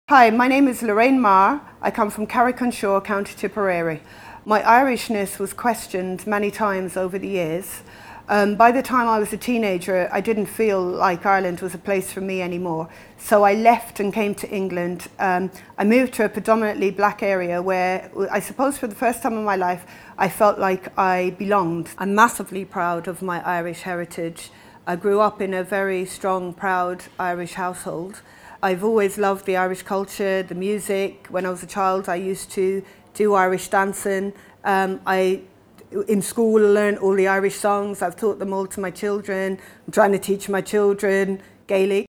Hi, my name is Lorraine Marr. I come from Carrick-on-Shore, County Tipperary. My Irishness was questioned many times over the years. By the time I was a teenager, I didn't feel like Ireland was a place for me anymore. So I left and came to England. I moved to a predominantly black area where I suppose for the first time in my life, I felt like I belonged. I'm massively proud of my Irish heritage. I grew up in a very strong, proud Irish household. I've always loved the Irish culture, the music. When I was a child, I used to do Irish dancing. In school, I learned all the Irish songs. I've taught them all to my children. I'm trying to teach my children Gaelic.